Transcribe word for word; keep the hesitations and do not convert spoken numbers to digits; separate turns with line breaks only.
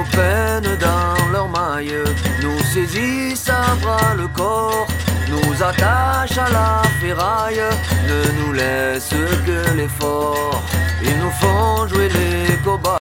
prennent dans leurs mailles, nous saisissent à bras le corps, nous attachent à la ferraille, ne nous laissent que l'effort. Ils nous font jouer les cobayes.